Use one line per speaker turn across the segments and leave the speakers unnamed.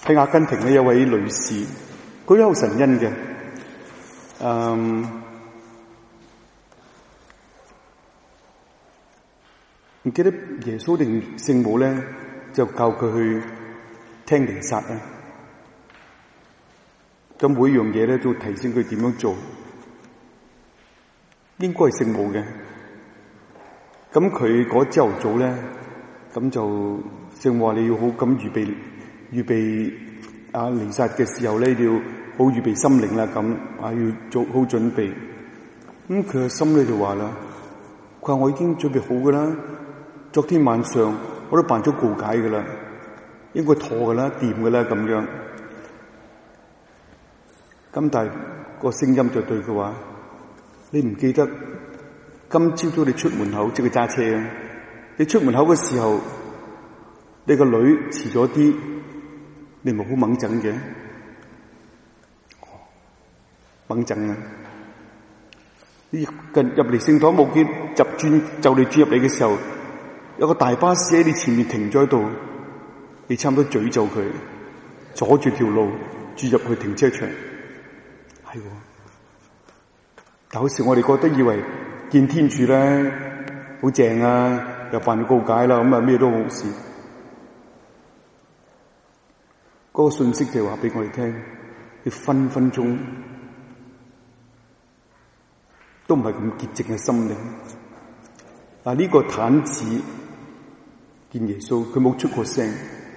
喺阿根廷咧有位女士，佢都好神恩嘅。唔記得耶穌定聖母咧，就教佢去聽彌撒啊。咁每樣嘢咧都提醒佢點樣做，應該係聖母嘅。咁佢嗰朝頭早咧，咁就聖母話你要好咁預備彌撒嘅時候咧，你要好預備心靈啦，咁要做好準備。咁佢嘅心咧就話啦，佢話我已經準備好噶啦，昨天晚上我都辦咗告解噶啦，應該妥噶啦，掂噶啦咁樣。咁但係個聲音就對佢話：你唔記得今朝早你出門口，即係揸車啊！你出門口嘅時候，你個女遲咗啲，你咪好猛整嘅，猛整啊！你入嚟聖堂冇見就你轉入嚟嘅時候，有個大巴士喺你前面停咗喺度，你差唔多詛咒佢，阻住條路轉入去停車場。係，有時我哋覺得以為見天主咧好正啊，又辦告解啦，咁咩都好事。嗰個信息就話俾我哋聽，你分分鐘都唔係咁潔淨嘅心靈。嗱，呢個癱子見耶穌，佢冇出過聲。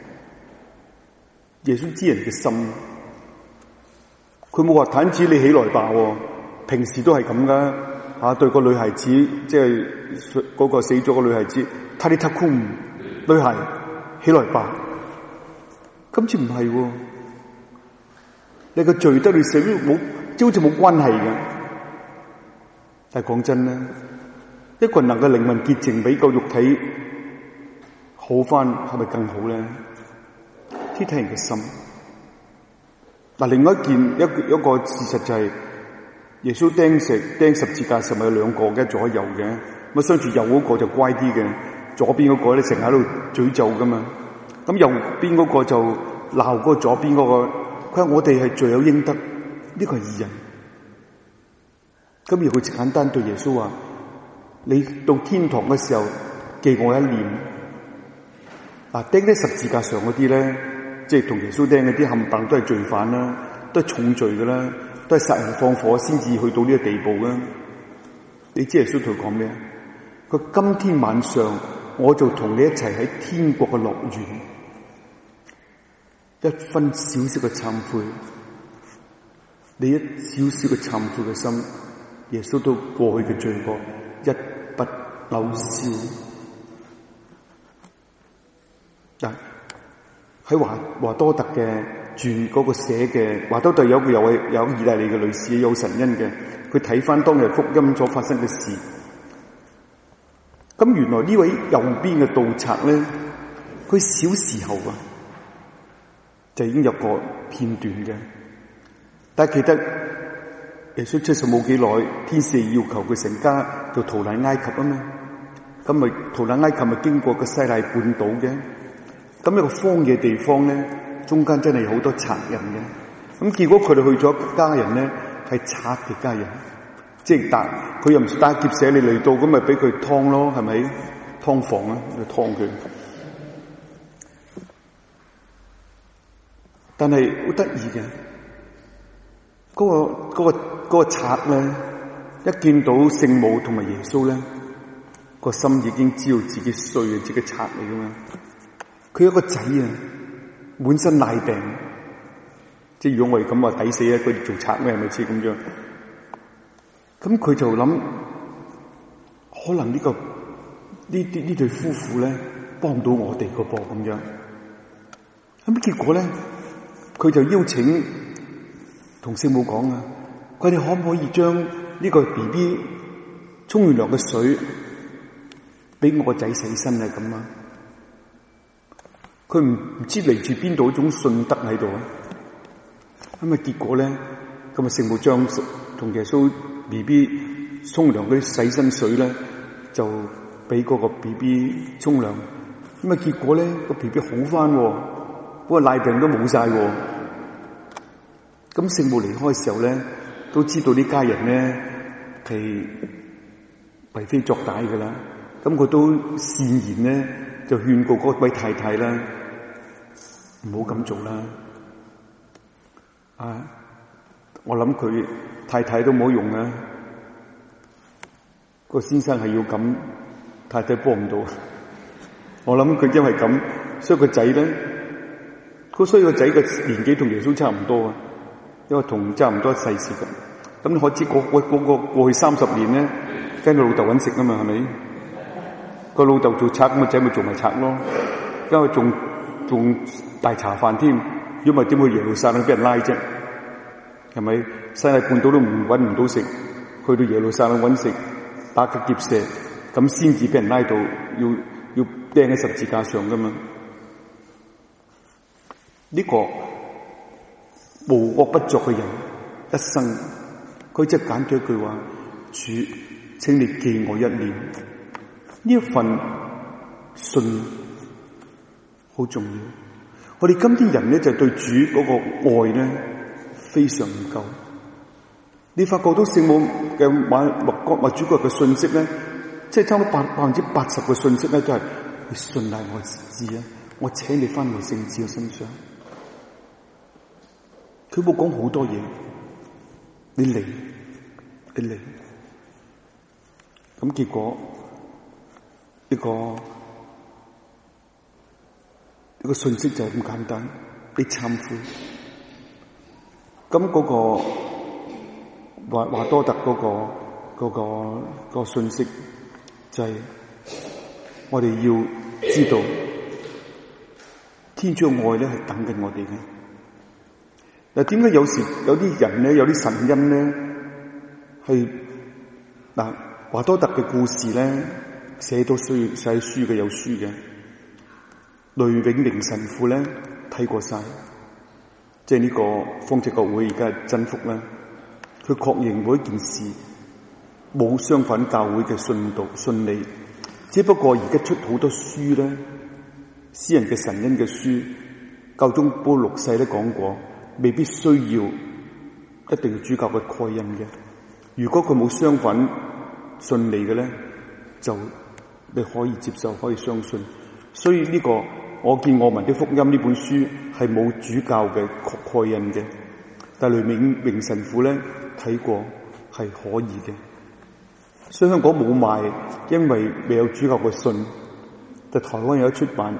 耶穌知人嘅心。佢冇話癱子你起來吧，平時都係咁噶，對個女孩子，即係嗰個死咗個女孩子，塔利塔庫姆，女孩起來吧。今次唔係，你個罪得你死冇，好似冇關係嘅。但係講真咧，一個人能夠靈魂潔淨比個肉體好翻，係咪更好咧？呢睇人嘅心。嗱，另外一個事實就係耶穌釘十字架上咪有兩個嘅，左右嘅。咁相住右嗰個就乖啲嘅，左邊嗰個咧成日喺度詛咒噶嘛。咁右邊嗰個就鬧嗰個左邊嗰個，佢話我哋係罪有應得，呢個係義人。咁而佢簡單對耶穌話：你到天堂嘅時候記我一念。嗱，釘喺十字架上嗰啲咧，即係同耶穌釘嗰啲冚唪唥都係罪犯啦，都係重罪噶啦，都係殺人放火先至去到呢個地步啦。你知耶穌同佢講咩？佢今天晚上我就同你一齊喺天國嘅樂園，一分少少嘅懺悔，你一少少嘅懺悔嘅心，耶穌都過去嘅罪過一筆勾銷。嗱，喺華多特嘅傳嗰個寫嘅，華多特有意大利嘅女士有神恩嘅，佢睇翻當日福音所發生嘅事。咁原來呢位右邊嘅盜賊咧，佢小時候就已經有個片段嘅，但係記得耶穌出世冇幾耐，天使要求佢成家就逃難埃及啊嘛，咁咪逃難埃及咪經過個西奈半島嘅。咁一個荒野地方咧，中間真係有好多賊人嘅。咁結果佢哋去咗一家人咧，係賊嘅家人，即係佢又唔打劫舍你嚟到，咁咪俾佢劏咯，係咪？劏房啊，去劏佢。但係好得意嘅，嗰個賊咧，一見到聖母同埋耶穌咧，個心已經知道自己衰啊，自己賊嚟噶嘛。佢有個仔啊，滿身賴病，即係如果我哋咁話抵死啊，佢哋做賊咩？係咪似咁樣？咁佢就諗，可能呢對夫婦咧幫到我哋個噃咁樣。咁結果咧，佢就邀請同聖母講啊，佢哋可唔可以將呢個 BB 沖完涼嘅水俾我個仔洗身啊？咁啊？佢唔知嚟自邊度一種信德喺度啊！咁啊，結果咧，咁啊，聖母將同耶穌 BB 沖涼嗰啲洗身水咧，就俾嗰個 BB 沖涼。咁啊，結果咧，個 BB 好翻， 個賴病都冇晒喎。咁聖母離開嘅時候咧，都知道呢家人咧係為非作歹噶啦。咁佢都善言咧，就勸告嗰位太太啦，唔好咁做啦。我諗佢太太都冇用啊。個先生係要咁，太太幫唔到。我諗佢因為咁，所以個仔咧，所以個仔嘅年紀同耶穌差唔多啊，因為同差唔多世事嘅。咁你可知過去30年咧，跟個老豆搵食啊嘛，係咪？個老豆做賊，咁個仔咪做埋賊咯。因為仲大茶飯添，如果唔係點去耶路撒冷俾人拉啫？係咪？西奈半島都搵唔到食，去到耶路撒冷搵食，打個劫舍，咁先至俾人拉到要釘喺十字架上噶嘛？呢個無惡不作嘅人一生，佢只揀咗一句話：主，請你記我一念。呢一份信好重要。我哋今天人咧就對主嗰個愛咧非常唔夠。你發覺到聖母嘅默主角嘅信息咧，即係差唔多80%嘅信息咧都係你信賴我旨啊！我請你翻到聖子嘅身上。佢冇講好多嘢，你嚟。咁結果呢個信息就係咁簡單，你懺悔。咁嗰個華多特嗰個信息就係我哋要知道天主嘅愛咧係等緊我哋嘅。嗱，點解有時有啲人咧，有啲神恩咧係嗱華多特嘅故事咧寫書嘅有書嘅，雷永明神父咧睇過晒，即係呢個方濟各會而家係真福啦。佢確認每一件事冇相反教會嘅信理，只不過而家出好多書咧，私人嘅神恩嘅書，教宗保祿6世都講過，未必需要一定要主教嘅蓋印嘅。如果佢冇相反信理嘅咧，就你可以接受，可以相信。所以呢個我見我們的福音呢本書係冇主教嘅蓋印嘅，但雷永明神父咧睇過係可以嘅。所以香港冇賣，因為未有主教嘅信，但台灣有得出版。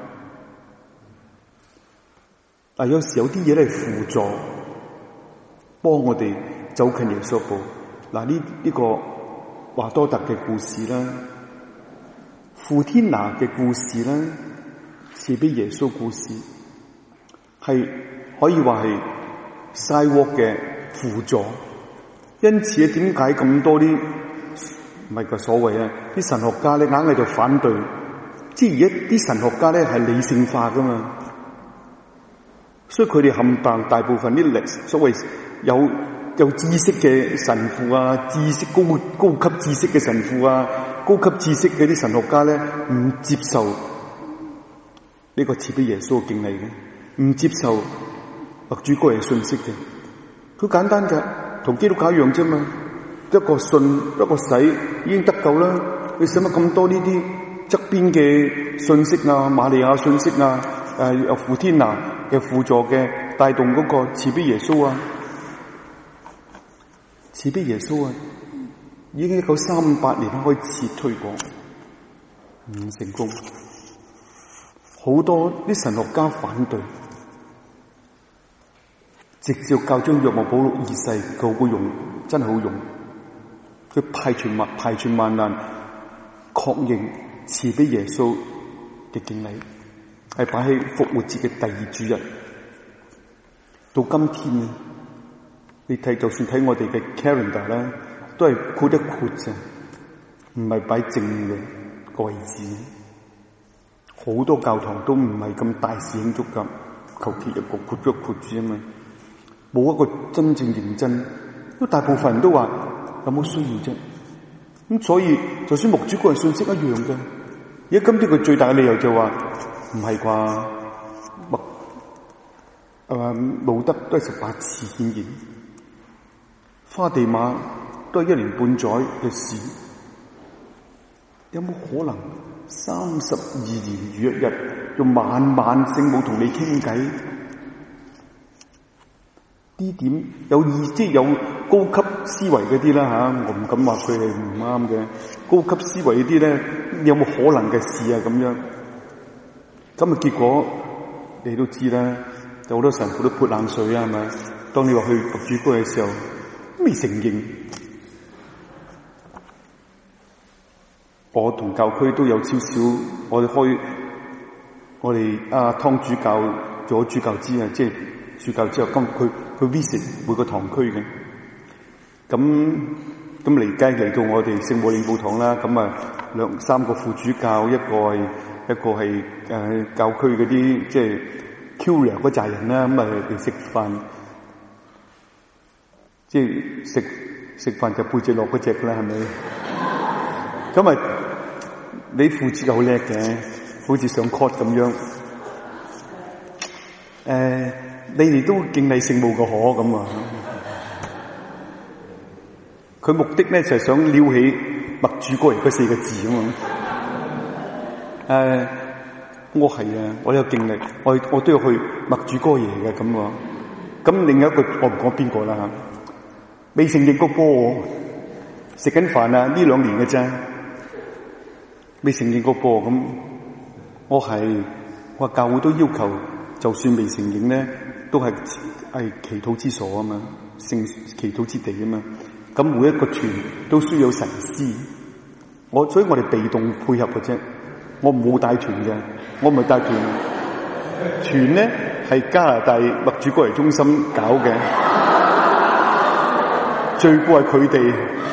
但有時有啲嘢咧係輔助，幫我哋走近耶穌步。嗱，呢個華多特嘅故事啦，傅天娜嘅故事啦，慈悲耶穌故事，係可以話係 sidewalk 嘅輔助。因此咧，點解咁多啲唔係個所謂啊？啲神學家咧硬係就反對，即係而家啲神學家咧係理性化噶嘛，所以佢哋冚唪唥大部分啲所謂有知識嘅神父啊，高級知識嘅神父啊，高級知識嘅啲神學家咧，唔接受呢個慈悲耶穌嘅敬禮嘅，唔接受默主個人信息嘅。佢簡單嘅，同基督教一樣啫嘛，一個信一個洗已經得救啦。你使乜咁多呢啲側邊嘅信息啊，瑪利亞信息啊，傅天娜嘅輔助嘅帶動嗰個慈悲耶穌啊？慈悲耶穌啊，已經1938年開始推廣，唔成功，好多啲神學家反對，直至教宗若望保祿2世佢好用，真係好用，佢排除萬難，確認慈悲耶穌嘅敬禮係擺喺復活節嘅第2主日，到今天你睇，就算睇我哋嘅 calendar 咧，都係括一括啫，唔係擺正嘅個位置。好多教堂都唔係咁大肆慶祝噶，求其一個括咗括住啊嘛，冇一個真正認真。咁大部分人都話有冇需要啫？咁所以就算默主個人信息一樣嘅，而家今天佢最大嘅理由就話唔係啩？ 路德都係18次顯現，花地瑪都係1年半載嘅事。有冇可能32年如一日，用晚晚聖母同你傾偈？呢點有即係有高級思維嗰啲啦吓，我唔敢話佢係唔啱嘅。高級思維嗰啲咧，有冇可能嘅事啊？咁樣，咁啊結果你都知啦，有好多神父都潑冷水啊，係咪？當你話去讀主歌嘅時候，未承認。我同教區都有少少，我哋湯主教做咗主教之啊，即係主教之後，佢 visit 每個堂區嘅。咁嚟到我哋聖母領報堂啦，咁啊3個副主教，一個係教區嗰啲即係 curia 嗰扎人啦，咁啊嚟食飯，即係食飯就背脊落嗰隻啦，係咪？咁啊，你副主教好叻嘅，好似上 court 咁樣。你哋都敬禮聖母個可咁啊？佢目的咧就係想撩起默主哥兒嗰4個字啊嘛。我係啊，我有敬禮，我都要去默主哥爺嘅咁啊。咁另一個我唔講邊個啦吓，未承認個波，食緊飯啊，呢2年嘅啫。未承認個波咁，我話教會都要求，就算未承認咧，都係祈禱之所啊嘛，聖祈禱之地啊嘛。咁每一個團都需要神師，所以我哋被動配合嘅啫。我冇帶團嘅，我唔係帶團。團咧係加拿大默主哥兒中心搞嘅，最過係佢哋，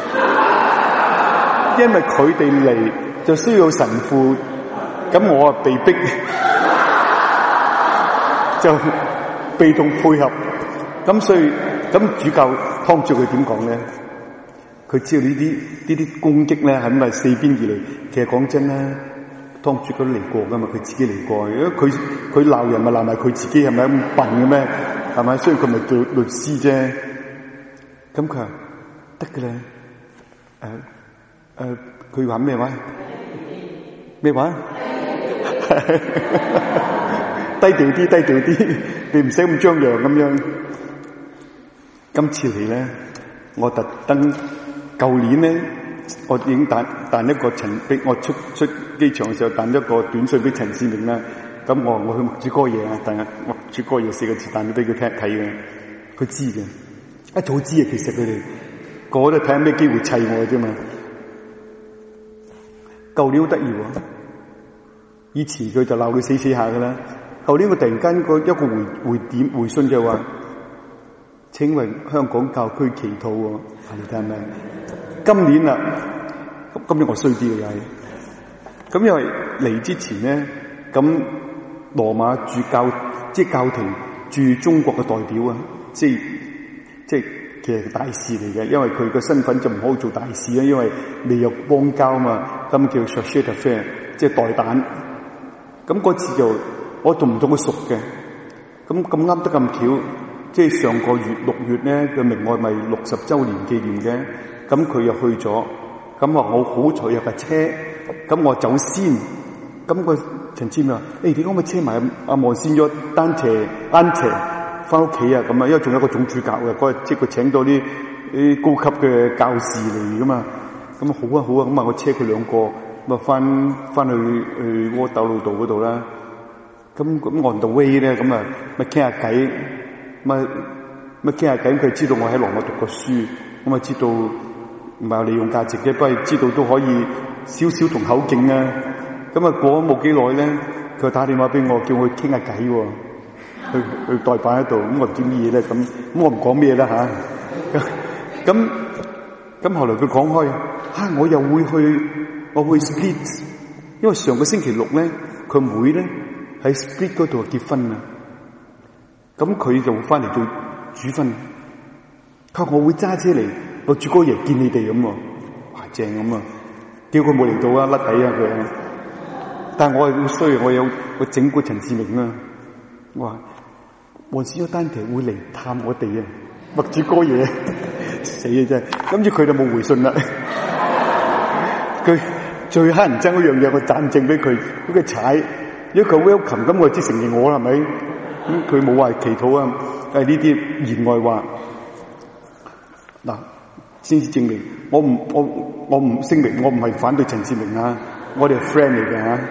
因為佢哋嚟。就需要神父，咁我啊被逼就被動配合，咁所以咁主教湯主佢點講咧？佢知道呢啲攻擊咧係咪4邊而嚟？其實講真啦，湯主佢都嚟過噶嘛，佢自己嚟過。如果佢鬧人咪鬧埋佢自己，係咪咁笨嘅咩？係咪？雖然佢咪做律師啫。咁佢話得嘅啦。佢話咩話？咩話？低調啲，你唔使咁張揚咁樣。今次嚟咧，我特登舊年咧，我已經彈一個俾我出機場嘅時候彈一個短信俾陳志明啦。咁我去默主哥爺啊，但係默主哥爺4個字彈咗俾佢睇嘅，佢知嘅，一早知啊。其實佢哋個個都睇下咩機會砌我嘅啫嘛。舊年好得意喎，以前佢就鬧佢死下噶啦。舊年我突然間一個回信就話，請為香港教區祈禱喎，係咪？今年啦，今年我衰啲嘅又係，咁因為嚟之前咧，咁羅馬駐教即係教廷駐中國嘅代表啊，即係其實大事嚟嘅，因為佢個身份就唔可以做大事啊，因為未有邦交嘛，咁叫 chargé d'affaires， 即係代辦。咁嗰次就我同唔同佢熟嘅，咁啱得咁巧，即係上個月6月咧，佢明愛咪60週年紀念嘅，咁佢又去咗，咁話我好彩有架車，咁我走先，咁個陳志明話：你可唔可以車埋阿莫先咗單斜翻屋企啊？咁啊，因為仲有一個總主教嘅嗰日，即係佢請到啲高級嘅教士嚟噶嘛。咁好啊，咁啊，我車佢2個，咁啊翻去窩斗路道嗰度啦。咁 on the way 咧，咁啊咪傾下偈，咪傾下偈。佢知道我喺羅馬讀過書，咁啊知道唔係有利用價值嘅，不過知道都可以少少同口徑啊。咁啊過咗冇幾耐咧，佢打電話俾我，叫我傾下偈喎。去代辦喺度，咁我唔知咩嘢咧，咁我唔講咩啦吓。咁後來佢講開，我又會去 Split， 因為上個星期6咧，佢妹咧喺 Split 嗰度結婚啊，咁佢就翻嚟做主婚。佢話我會揸車嚟，我主哥爺見你哋咁喎，正咁啊，叫佢冇嚟到啊，甩底啊佢。但係我係好衰，我整蠱陳志明啊，我話黃子優丹奇會嚟探我哋啊，墨子哥嘢死啊真係，跟住佢就冇回信啦。佢最乞人憎嗰樣嘢，我贊證俾佢，佢踩，如果佢 welcome 咁，我即承認我啦，係咪？咁佢冇話祈禱啊，係呢啲言外話。嗱，先至證明我唔聲明，我唔係反對陳志明啊，我哋係 friend 嚟嘅嚇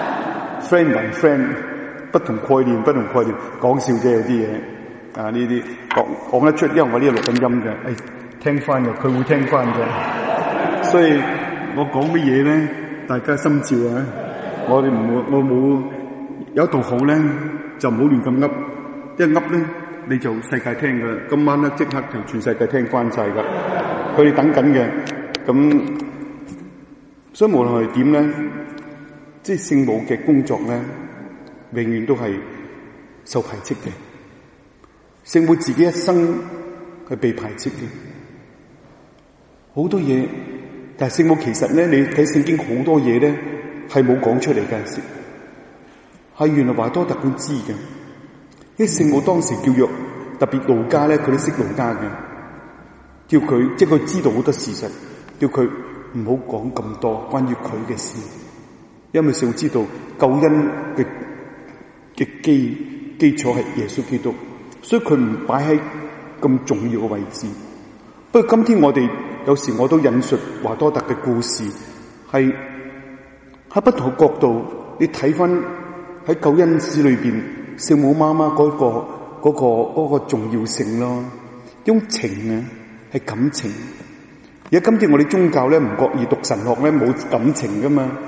，friend 同 friend 不同概念，講笑啫有啲嘢啊，呢啲講得出，因為我呢度錄緊音嘅，聽翻嘅，佢會聽翻嘅，所以我講乜嘢咧，大家心照啊！我冇有一道好咧，就唔好亂咁噏，一噏咧你就世界聽噶，今晚咧即刻就全世界聽翻晒噶，佢哋等緊嘅，咁所以無論係點咧，即係聖母嘅工作咧，永遠都係受排斥嘅。聖母自己一生係被排斥嘅，好多嘢。但係聖母其實咧，你睇聖經好多嘢咧係冇講出嚟嘅，係原來華多特佢知嘅。因為聖母當時叫約，特別路加咧，佢都識路加嘅，叫佢即係佢知道好多事實，叫佢唔好講咁多關於佢嘅事，因為聖母知道救恩嘅基礎係耶穌基督，所以佢唔擺喺咁重要嘅位置。不過今天我哋有時我都引述華多特嘅故事，係喺不同嘅角度，你睇翻喺救恩史裏邊聖母媽媽嗰個重要性咯，呢種情啊係感情。而家今天我哋宗教咧唔覺意讀神學咧冇感情噶嘛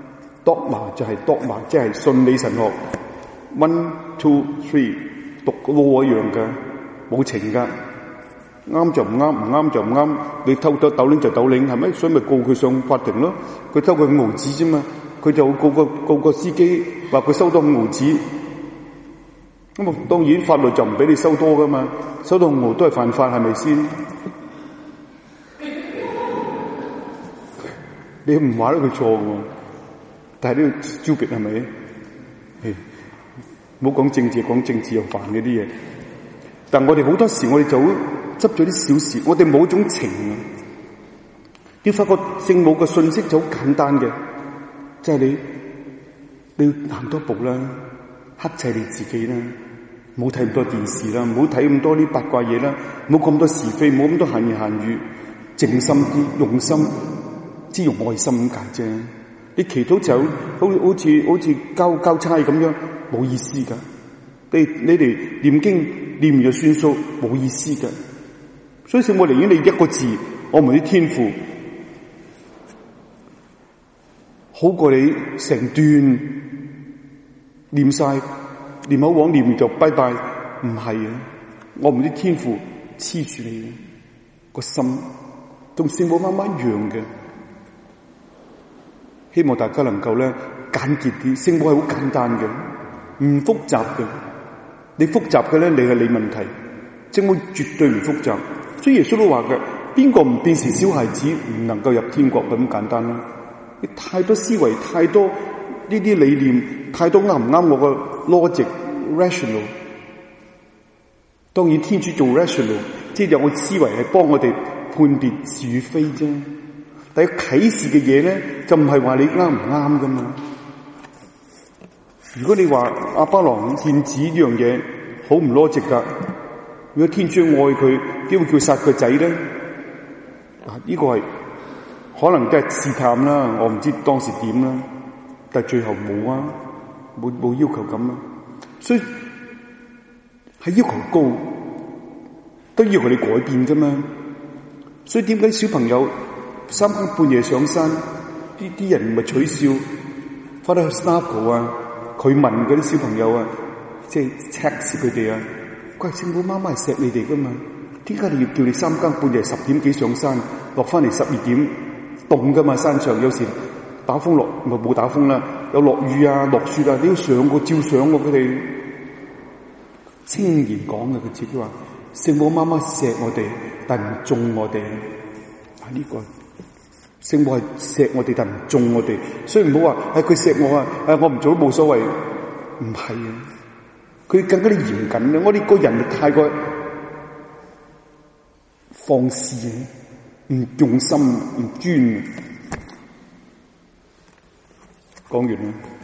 ，dogma 就係 dogma， 即係信理神學 ，1 2 3讀個 law 一樣噶，冇情噶。啱就唔啱，唔啱就唔啱。你偷咗斗零就斗零，係咪？所以咪告佢上法庭咯。佢偷佢5毫子啫嘛，佢就告個司機話佢收多5毫子。咁啊，當然法律就唔俾你收多噶嘛，收到5毫都係犯法，係咪先？你唔話得佢錯喎，但係呢個 stupid 係咪？唔好講政治，講政治又煩嗰啲嘢。但我哋好多時我哋就會執咗啲小事，我哋冇一種情啊！你發覺聖母嘅信息就好簡單嘅，即係你要行多步啦，克制你自己啦，唔好睇咁多電視啦，唔好睇咁多啲八卦嘢啦，唔好咁多是非，唔好咁多閒言閒語，靜心啲，用心，只用愛心咁解啫。你祈禱就好似交差咁樣，冇意思噶。你哋念經念完就算數，冇意思噶。所以聖母寧願你一個字，我們啲天父，好過你成段念晒，念口往念完就拜拜。唔係啊，我們啲天父黐住你個心，同聖母媽媽一樣嘅。希望大家能夠咧簡潔啲，聖母係好簡單嘅，唔複雜嘅。你複雜嘅咧，你係你問題。聖母絕對唔複雜。所以耶穌都話嘅，邊個唔變成小孩子，唔能夠入天國咁簡單啦。你太多思維，太多呢啲理念，太多啱唔啱我個 logic rational。當然天主做 rational， 即係有個思維係幫我哋判別是與非啫。但係啟示嘅嘢咧，就唔係話你啱唔啱噶嘛。如果你話亞巴郎獻子呢樣嘢好唔 logic 噶，如果天主愛佢，點會叫殺個仔咧？呢個係可能都係試探啦，我唔知當時點啦，但係最後冇啊，冇要求咁啊，所以係要求高，都要求你改變啫嘛。所以點解小朋友3更半夜上山，啲人咪取笑Father Snapple 啊？佢問嗰啲小朋友啊，即係 text 佢哋啊，佢話聖母媽媽係錫你哋噶嘛？點解你要叫你3更半夜10點幾上山，落翻嚟12點凍噶嘛？山上有時打風落，咪冇打風啦，有落雨啊、落雪啊，你要上過照上過佢哋清言講嘅，佢自己話聖母媽媽錫我哋，但唔縱我哋。呢個聖母係錫我哋，但唔縱我哋，所以唔好話佢錫我啊，我唔做都冇所謂，唔係啊。 佢更加啲嚴謹咧。我哋個人太過放肆，唔用心，唔專。講完啦。